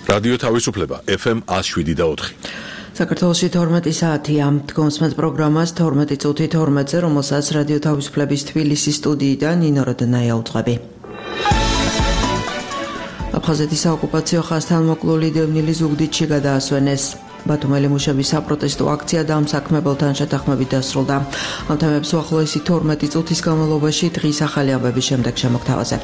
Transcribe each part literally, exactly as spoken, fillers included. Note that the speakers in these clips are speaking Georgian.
რადიო თავისუფლება ეფ ემ one oh seven და four. საქართველოში თორმეტი საათია. Თქვენს პროგრამას თორმეტი წუთი თორმეტზე, რომელსაც რადიო თავისუფლების თბილისის სტუდიიდან ნინო როდნაია უძღვები. აფხაზეთის საოკუპაციო ხაზთან მოკლული დევნილი ზუგდიდში გადაასვენეს. ბათუმელი მუშების საპროტესტო აქცია დამსაქმებელთან შეთანხმებით დასრულდა. ამ თემებს უახლოესი თორმეტი წუთის განმავლობაში დღის ახალი ამბების შემდეგ შემოგთავაზებთ.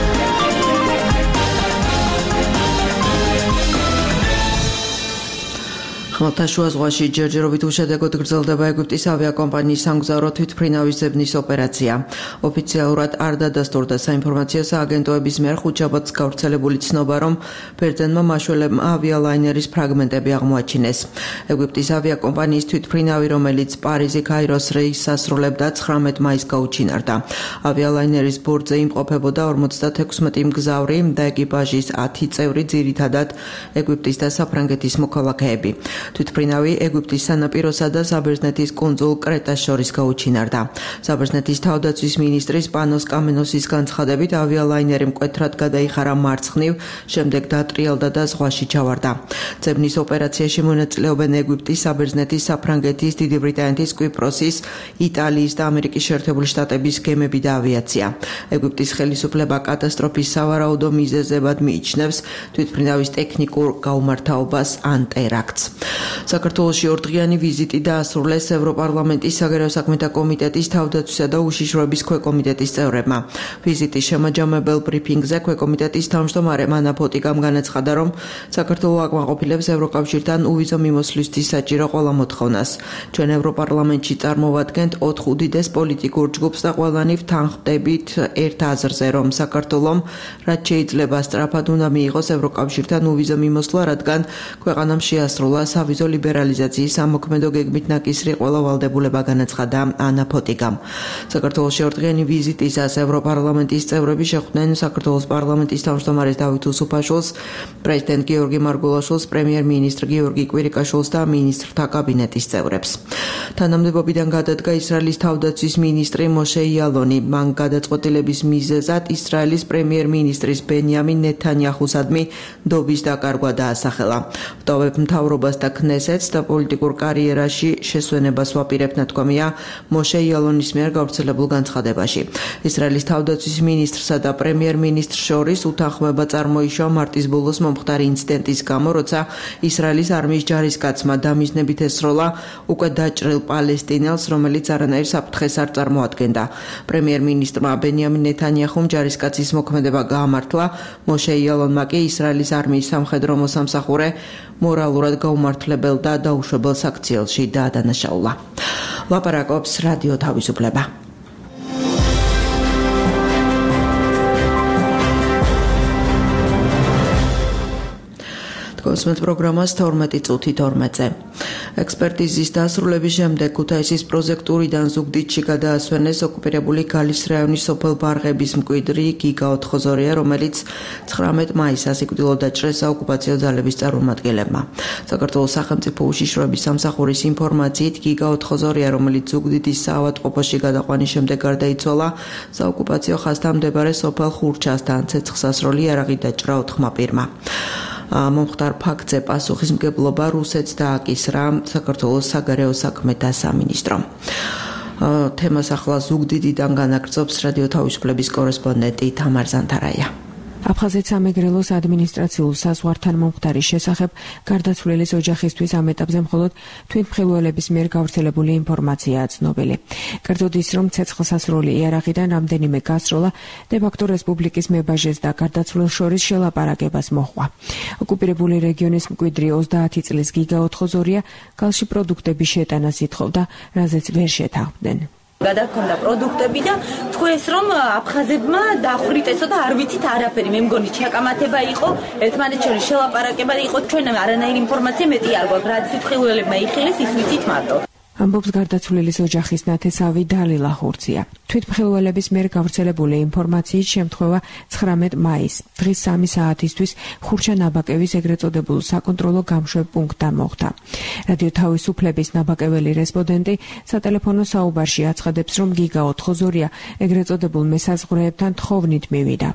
ხმელთაშუა ზღვაში ჯერჯერობით უშედეგოდ გრძელდება ეგვიპტის ავიაკომპანიის სამგზავრო თვითმფრინავის ძებნის ოპერაცია. ოფიციალურად არ დადასტურდა საინფორმაციო სააგენტოების მიერ ხუთშაბათს გავრცელებული ცნობა, რომ ბერძენმა მაშველებმა ავიალაინერის ფრაგმენტები აღმოაჩინეს. ეგვიპტის ავიაკომპანიის თვითმფრინავი, რომელიც პარიზი-ქაიროს რეისს ასრულებდა, ცხრამეტ მაისს გაუჩინარდა. ავიალაინერის ბორტზე იმყოფებოდა ორმოცდათექვსმეტი მგზავრი და ეკიპაჟის ათი წევრი, ძირითადად ეგვიპტის და საფრანგეთის მოქალაქეები. თვითმფრინავი ეგვიპტის სანაპიროსა და საბერძნეთის კუნძულ კრეტას შორის გაუჩინარდა. საბერძნეთის თავდაცვის მინისტრის პანოს კამენოსის განცხადებით, ავიალაინერი მკვეთრად გადაიხარა მარცხნივ, შემდეგ დატრიალდა და ზღვაში ჩავარდა. ძებნის ოპერაციაში მონაწილეობენ ეგვიპტის, საბერძნეთის, საფრანგეთის, დიდი ბრიტანეთის, კვიპროსის, იტალიის და ამერიკის შეერთებული შტატების გემები და ავიაცია. ეგვიპტის ხელისუფლება კატასტროფის სავარაუდო მიზეზებად მიიჩნევს თვითმფრინავის ტექნიკურ გაუმართავობას ან ტერაქტს. საქართველოში ორდღიანი ვიზიტი დაასრულეს ევროპარლამენტის საგარეო საქმეთა კომიტეტის თავდაცვისა და უშიშროების ქვეკომიტეტის წევრებმა. ვიზიტის შემაჯამებელ ბრიფინგზე ქვეკომიტეტის თავმჯდომარე მანა ფოტიკამ განაცხადა, რომ საქართველო აკმაყოფილებს ევროკავშირთან უვიზო მიმოსვლისთვის საჭირო ყველა მოთხოვნას. ჩვენ ევროპარლამენტში წარმოვადგენთ ოთხ უდიდეს პოლიტიკურ ჯგუფს და ყველანი ვთანხმდებით ერთ აზრზე, რომ საქართველომ რაც შეიძლება სწრაფად უნდა მიიღოს ევროკავშირთან უვიზო მიმოსვლა, რადგან ქვეყანამ შეასრულა ავიზო ლიბერალიზაციის ამოქმედო გეგმით ნაკისრი ყველა ვალდებულება, განაცხადა ანა ფოტიკამ. საქართველოში ორდღიანი ვიზიტისას ევროპარლამენტის წევრები შეხვდნენ საქართველოს პარლამენტის თავმჯდომარეს დავით უსუფაშვილს, პრეზიდენტ გიორგი მარგულაშვილს, პრემიერ-მინისტრ გიორგი კვირიკაშვილს და მინისტრთა კაბინეტის წევრებს. თანამდებობიდან გადადგა ისრაელის თავდაცვის მინისტრი მოშე იალონი. მან გადაწყვეტილების მიზეზად ისრაელის პრემიერ-მინისტრის ბენიამინ ნეთანიაჰუსადმი დობის დაკარგვა დაასახელა. ვტოვებ მთავრობას და ქნესეთს და პოლიტიკურ კარიერაში შესვენებას ვაპირებთ, ნათქვამია მოშე იალონის მიერ გავრცელებულ განცხადებაში. ისრაელის თავდაცვის მინისტრსა და პრემიერ-მინისტრს შორის უთანხმოება წარმოიშვა მარტის ბოლოს მომხდარი ინციდენტის გამო, როცა ისრაელის არმიის ჯარისკაცმა დამიზნებით ესროლა უკვე დაჭრილ პალესტინელს, რომელიც არანაირ საფრთხეს არ წარმოადგენდა. პრემიერ-მინისტრმა ბენიამინ ნეთანიაჰუმ ჯარისკაცის მოქმედება გაამართლა, მოშე იალონმა კი ისრაელის არმიის სამხედრო მოსამსახურე მორალურად გაუმართლებელ და დაუშვებელ საქციელში დაადანაშაულა. ლაპარაკობს რადიო თავისუფლება. კონსმეთ პროგრამას თორმეტი წუთი თორმეტზე. ექსპერტიზის დასრულების შემდეგ ქუთაისის პროზექტურიდან ზუგდიდში გადაასვენეს ოკუპირებული გალის რაიონის სოფელ ბარღების მკვიდრი გიგა ოთხოზორია, რომელიც ცხრამეტ მაისს ასიკვდილოდ დაჭრეს საოკუპაციო ძალების წარმომადგენლებმა. საქართველოს სახელმწიფო უშიშროების სამსახურის ინფორმაციით, გიგა ოთხოზორია, რომელიც ზუგდიდის საავადმყოფოში გადაყვანის შემდეგ გარდაიცვალა, საოკუპაციო ხაზთან მდებარე სოფელ ხურჩასთან ცეცხლსასროლი იარაღით დაჭრა ოთხმა პირმა. მომხდარ ფაქტზე პასუხისმგებლობა რუსეთს დააკისრა საქართველოს საგარეო საქმეთა სამინისტრომ. თემას ახლა ზუგდიდიდან განაგრძობს რადიო თავისუფლების კორესპონდენტი თამარ ზანთარაია. აფხაზეთ სამეგრელოს ადმინისტრაციულ საზღვართან მომხდარის შესახებ გარდაცვლილის ოჯახისთვის ამ ეტაპზე მხოლოდ თვითმხილველების მიერ გავრცელებული ინფორმაციაა ცნობილი. კერძოდ ის, რომ ცეცხლსასროლი იარაღიდან რამდენიმე გასროლა დე-ფაქტო რესპუბლიკის მებაჟეს და გარდაცვლილს შორის შელაპარაკებას მოჰყვა. ოკუპირებული რეგიონის მკვიდრი ოცდაათი წლის გიგა ოთხოზორია გალში პროდუქტების შეტანას ითხოვდა, რაზეც ვერ შეთანხმდნენ. გადაგქონდა პროდუქტები და თქვენს რომ აფხაზებმა დახვრიტესო და არ ვიცით არაფერი. მე მგონი ჩაკამათება იყო, ერთმანეთს შორის შელაპარაკება იყო, ჩვენ არანაირი ინფორმაცია მეტი არ გვაქვს. რაც თვითმხილველებმა იხილეს, ის ვიცით მარტო. ამბობს გარდაცვლილის ოჯახის ნათესავი დალილა ხურცია. თვითმხილველების მიერ გავრცელებული ინფორმაციით შემთხვევა ცხრამეტ მაისს დღის სამი საათისთვის ხურჩა ნაბაკევის ეგრეთ წოდებულ საკონტროლო გამშვებ პუნქტთან მოხდა. რადიო თავისუფლების ნაბაკეველი რესპონდენტი სატელეფონო საუბარში აცხადებს, რომ გიგა ოთხოზორია ეგრეთ წოდებულ მესაზღვრეებთან თხოვნით მივიდა.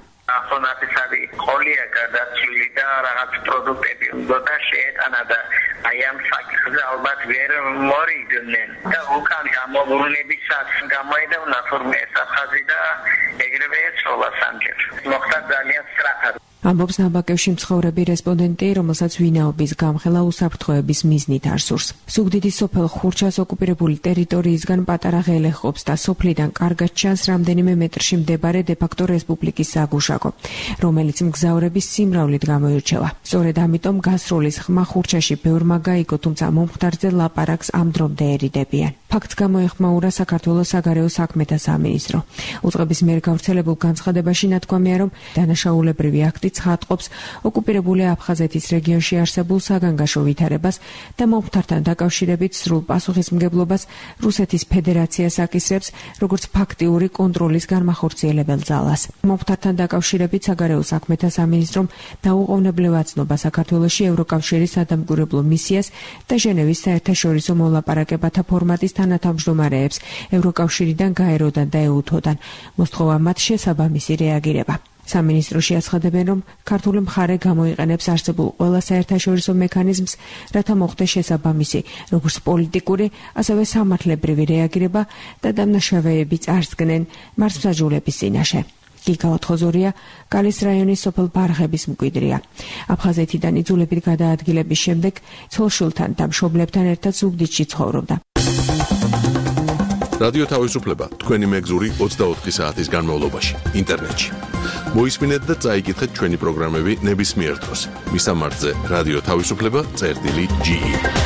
ნახონაფისარი ყოლია გადაცვლილი და რაღაც პროდუქტები უნდა შეეტანა და აი ამ საკითხზე ალბათ ვერ მორიდნენ და უკან გამოვლენებისაც გამოედევნა თორმე საფხაზი და ეგრევე ეცოლა სამჯერ მოხდა ძალიან სწრაფად. ამბობს ნაბაკევში მცხოვრები რესპონდენტი, რომელსაც ვინაობის გამხელა უსაფრთხოების მიზნით არ სურს. ზუგდიდის სოფელ ხურჩას ოკუპირებული ტერიტორიისგან პატარა ღელე ყოფს და სოფლიდან კარგად ჩანს რამდენიმე მეტრში მდებარე დე-ფაქტო რესპუბლიკის საგუშაგო, რომელიც მგზავრების სიმრავლით გამოირჩევა. სწორედ ამიტომ გასროლის ხმა ხურჩაში ბევრმა გაიგო, თუმცა მომხდარზე ლაპარაკს ამ დრომდე ერიდებიან. ფაქტს გამოეხმაურა საქართველოს საგარეო საქმეთა სამინისტრო. უწყების მიერ გავრცელებულ განცხადებაში ნათქვამია, რომ დანაშაულებრივი აქტი ცხადყოფს ოკუპირებული აფხაზეთის რეგიონში არსებულ საგანგაშო ვითარებას და მომხდართან დაკავშირებით სრულ პასუხისმგებლობას რუსეთის ფედერაციას აკისრებს, როგორც ფაქტიური კონტროლის განმახორციელებელ ძალას. მომხდართან დაკავშირებით საგარეო საქმეთა სამინისტრომ დაუყოვნებლივ აცნობა საქართველოში ევროკავშირის სადამკვირვებლო მისიას და ჟენევის საერთაშორისო მოლაპარაკებათა ფორმატის თანათავმჯდომარეებს ევროკავშირიდან გაეროდან და ეუთოდან, მოსთხოვა მათ შესაბამისი რეაგირება. სამინისტროში აცხადებენ, რომ ქართული მხარე გამოიყენებს არსებულ ყველა საერთაშორისო მექანიზმს, რათა მოხდეს შესაბამისი, როგორც პოლიტიკური, ასევე სამართლებრივი რეაგირება და დამნაშავეები წარსდგნენ მართლმსაჯულების წინაშე. გიგა ოთხოზორია კალის რაიონის სოფელ ბარღების მკვიდრია. აფხაზეთიდან იძულებით გადაადგილების შემდეგ ცოლ-შვილთან და მშობლებთან ერთად ზუგდიდში ცხოვრობდა. რადიო თავისუფლება თქვენი მეგზური ოცდაოთხი საათის განმავლობაში ინტერნეტში. მოისმინეთ და წაიკითხეთ ჩვენი პროგრამები ნებისმიერ დროს. მისამართზე რადიო თავისუფლება წერტილი ჯი.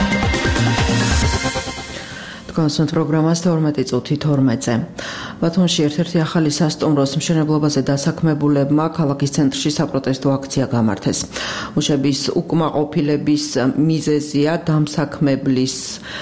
თქვენს პროგრამას თორმეტი წუთი თორმეტზე. ბათუმში ერთ-ერთი ახალი სასტუმროს მშენებლობაზე დასაქმებულებმა ქალაქის ცენტრში საპროტესტო აქცია გამართეს. მუშების უკმაყოფილების მიზეზია დამსაქმებლის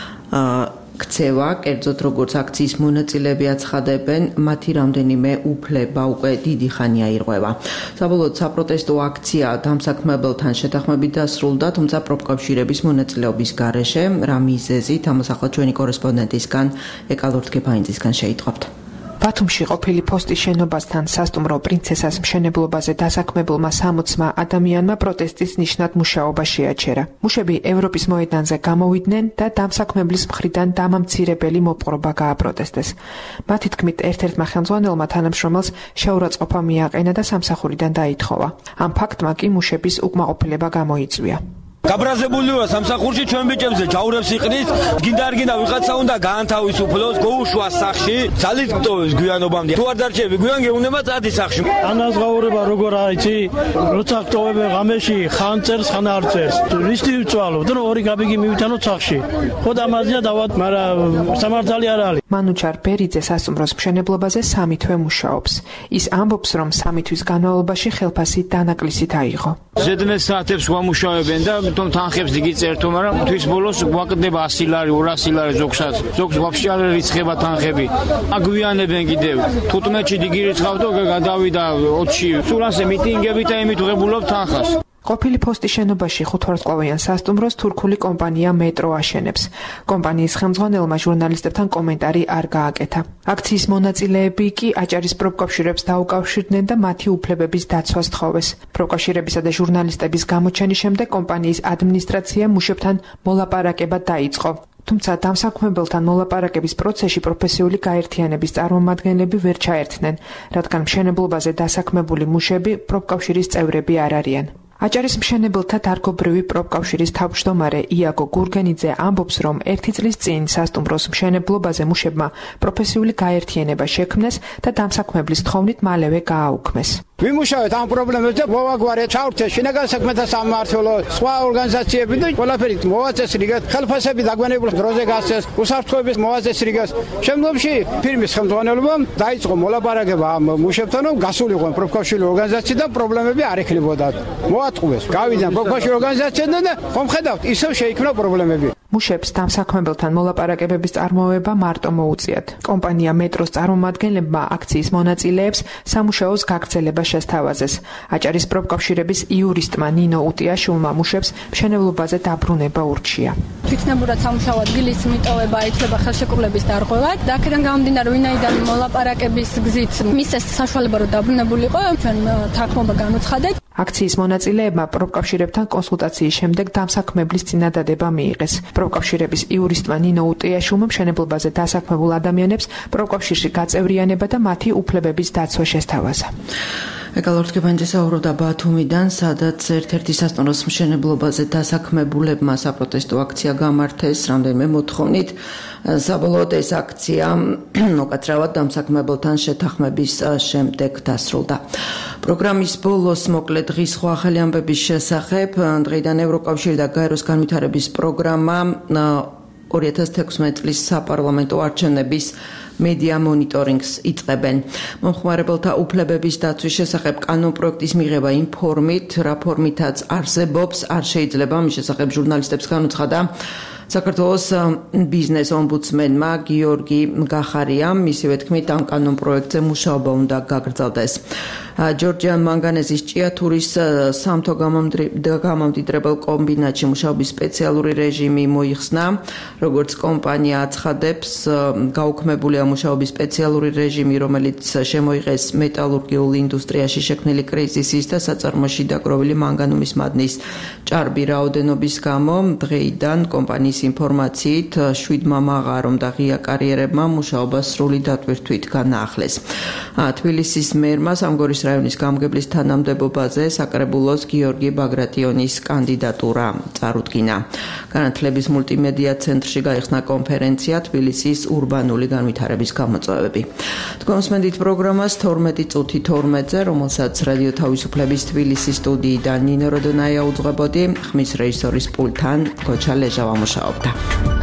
ქცევა, კერძოდ როგორც აქციის მონაწილეები აცხადებენ, მათი რამდენიმე უფლება უკვე დიდი ხანია ირღვევა. საბოლოოდ საპროტესტო აქცია დამსაქმებელთან შეთანხმებით დასრულდა, თუმცა პროფკავშირების მონაწილეობის გარეშე, რა მიზეზით, ამას ახლა ჩვენი კორესპონდენტისგან ეკალორთ გეფაინძისგან შეიტყობთ. ბათუმში ყოფილი ფოსტის შენობასთან სასტუმრო პრინცესას მშენებლობაზე დასაქმებულმა სამოცმა ადამიანმა პროტესტის ნიშნად მუშაობა შეაჩერა. მუშები ევროპის მოედანზე გამოვიდნენ და დამსაქმებლის მხრიდან დამამცირებელი მოპყრობა გააპროტესტეს. მათი თქმით, ერთ-ერთმა ხელმძღვანელმა თანამშრომელს შეურაცხყოფა მიაყენა და სამსახურიდან დაითხოვა. ამ ფაქტმა კი მუშების უკმაყოფილება გამოიწვია. გაბრაზებულია სამსახურში ჩვენ ბიჭებზე ჯაურებს იყრის, გინდა არ გინდა ვიღაცა უნდა გაანთავისუფლოს, გოუშვას სახში, ძალით მტოვებს გვიანობამდე. თუ არ დარჩები გვიან გეუნება წადი სახში. ანაზღაურება როგორ აიცი, როცა გტოვებ ღამეში, ხან წერს, ხან არ წერს. რისტი ვწვალო, და ორი გაბიგი მივიტანოთ სახში. ხო დამაზია დავად, მაგრამ სამართალი არ არის. მანუჩარ ბერიძე სასტუმროს მშენებლობაზე სამი თვე მუშაობს. ის ამბობს, რომ სამი თვის განმავლობაში ხელფასი დანაკლისით აიღო. ზედმეტ საათებს ვამუშავებენ და თუმცა თანხებს დიდი წერტო, მაგრამ თვის ბოლოს გვაკდება ასი ლარი, ორასი ლარი ზოგსაც. ზოგს ვაფშე არ რიცხება თანხები. აგვიანებენ კიდევ. თუთხმეტში დიდი რიცხავდო, გადავიდა ოცში. სულ ასე მიტინგები და იმით ვღებულობ თანხას. ყოფილი ფოსტის შენობაში ხუთვარსკვლავიან სასტუმროს თურქული კომპანია მეტრო აშენებს. კომპანიის ხელმძღვანელმა ჟურნალისტებთან კომენტარი არ გააკეთა. აქციის მონაწილეები კი აჭარის პროფკავშირებს დაუკავშირდნენ და მათი უფლებების დაცვას თხოვეს. პროფკავშირებისა და ჟურნალისტების გამოჩენის შემდეგ კომპანიის ადმინისტრაცია მუშებთან მოლაპარაკება დაიწყო. თუმცა დამსაქმებელთან მოლაპარაკების პროცესში პროფესიული გაერთიანების წარმომადგენლები ვერ ჩაერთნენ, რადგან მშენებლობაზე დასაქმებული მუშები პროფკავშირის წევრები არ არიან. აჭარის მშენებელთა დარგობრივი პროფკავშირის თავმჯდომარე იაგო გურგენიძე ამბობს, რომ ერთი წლის წინ სასტუმროს მშენებლობაზე მუშებმა პროფესიული გაერთიანება შექმნეს და დამსაქმებლის თხოვნით მალევე გააუქმეს. ვიმუშავეთ ამ პრობლემებზე, მოვაგვარეთ ჩავრთეს შინაგან საქმეთა სამმართველო, სხვა ორგანიზაციები და ყველაფერი მოვაწესრიგეთ, ხელფასები დაგვიანებულ დროზე გასცეს, უსაფრთხოების მოვაწესრიგეთ. შემდგომში ფირმის ხელმძღვანელობამ დაიწყო მოლაპარაკება ამ მუშებთან, რომ გასულიყო პროფკავშირული ორგანიზაციიდან პრობლემები არ ექნებოდათ. მოატყუეს, გავიდნენ პროფკავშირული ორგანიზაციიდან და ხომ ხედავთ, ისევ შეიქმნა პრობლემები. მუშებს დამსაქმებელთან მოლაპარაკებების წარმოება მარტო მოუწიათ. კომპანია მეტროს წარმომადგენლებმა აქციის მონაწილეებს სამუშაოს გაგრძელება შესთავაზეს. აჭარის პროფკავშირების იურისტმა ნინო უტიაშვილმა მუშებს მშენებლობაზე დაბრუნება ურჩია. თვითნებურად სამუშაო ადგილის მიტოვება ითვლება ხელშეკრულების დარღვევად და აქედან გამომდინარე ვინაიდან მოლაპარაკების გზით მისცეს საშუალება რომ დაბრუნებულიყო, ჩვენ თანხმობა განუცხადეთ. აქციის მონაწილეებმა პროფკავშირებთან კონსულტაციის შემდეგ დამსაქმებლის წინადადება მიიღეს. პროფკავშირების იურისტმა ნინო უტიაშვილმა მშენებლობაზე დასაქმებულ ადამიანებს პროფკავშირში გაწევრიანება და მათი უფლებების დაცვა შესთავაზა. ეკალორთკებანი საუბრობდა ბათუმიდან, სადაც ერთ-ერთი სასტუმროს მშენებლობაზე დასაქმებულებმა საპროტესტო აქცია გამართეს რამდენიმე მოთხოვნით. საბოლოოდ ეს აქცია უკაცრავად დამსაქმებელთან შეთანხმების შემდეგ დასრულდა. პროგრამის ბოლოს მოკლე დღის სხვა ახალი ამბების შესახებ დღეიდან ევროკავშირი და გაეროს განვითარების პროგრამა ორი ათას თექვსმეტ წლის საპარლამენტო არჩევნების მედია მონიტორინგს იწყებენ. მომხმარებელთა უფლებების დაცვის შესახებ კანონპროექტის მიღება იმ ფორმით, რა ფორმითაც არსებობს, არ შეიძლება მის შესახებ ჟურნალისტებს განუცხადა საქართველოს ბიზნეს ომბუდსმენმა გიორგი გახარიამ. მისივე თქმით, ამ კანონპროექტზე მუშაობა უნდა გაგრძელდეს. ჯორჯიან მანგანეზის ჭიათურის სამთო გამამდიდრებელ კომბინატში მუშაობის სპეციალური რეჟიმი მოიხსნა. როგორც კომპანია აცხადებს, გაუქმებულია მუშაობის სპეციალური რეჟიმი, რომელიც შემოიღეს მეტალურგიულ ინდუსტრიაში შექმნილი კრიზისის და საწარმოში დაგროვილი მანგანუმის მადნის ჭარბი რაოდენობის გამო. დღეიდან კომპანიის ინფორმაციით შვიდმა მაღარომ და ღია კარიერებმა მუშაობა სრული დატვირთვით განაახლეს. თბილისის მერმა სამგორის რაიონის გამგებლის თანამდებობაზე საკრებულოს გიორგი ბაგრატიონის კანდიდატურა წარუდგინა. განათლების მულტიმედია ცენტრში გაიხსნა კონფერენცია თბილისის ურბანული განვითარების გამოწვევები. თქვენ მსმენთ პროგრამას თორმეტი წუთი თორმეტზე, რომელსაც რადიო თავისუფლების თბილისის სტუდიიდან ნინო როდონაია უძღვებოდი, ხმის რეჟისორის პულტთან გოჩა ლეჟავა მუშაობდა.